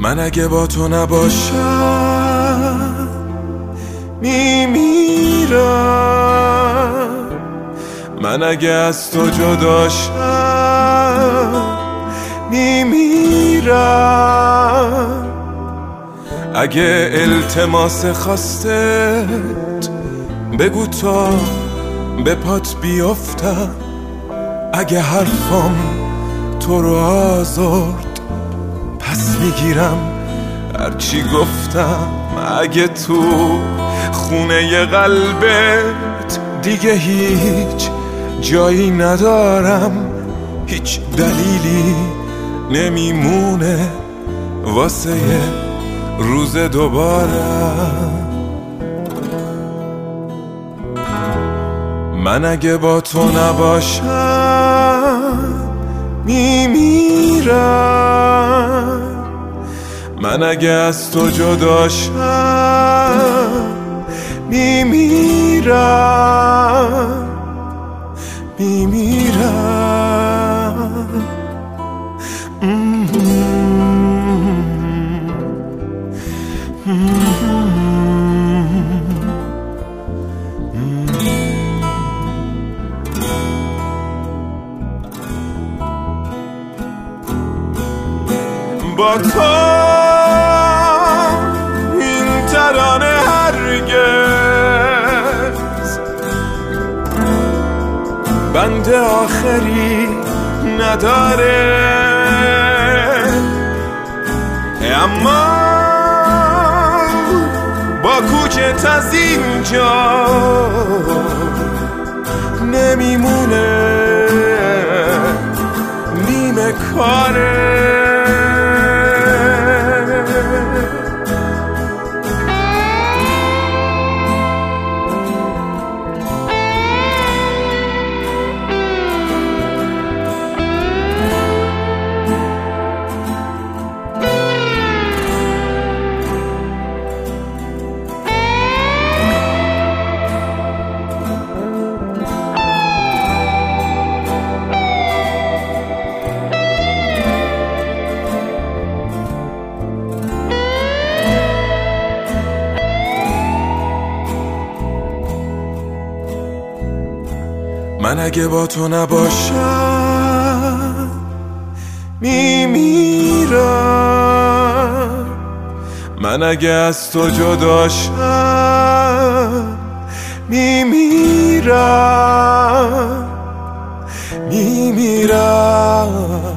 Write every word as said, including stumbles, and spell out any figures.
من اگه با تو نباشم میمیرم. من اگه از تو جداشم میمیرم. اگه التماس خواستت بگو تا به پات بیافتم. اگه حرفم تو رو آزرد پس میگیرم هرچی گفتم. اگه تو خونه قلبت دیگه هیچ جایی ندارم، هیچ دلیلی نمیمونه واسه روز دوباره. من اگه با تو نباشم میمیرم. من اگه از تو جداشم میمیرم میمیرم. با تو این ترانه هرگز بند آخری نداره، اما با کوچت از اینجا نمیمونه نیمه کاره. من اگه با تو نباشم میمیرم. من اگه از تو جداشم میمیرم میمیرم.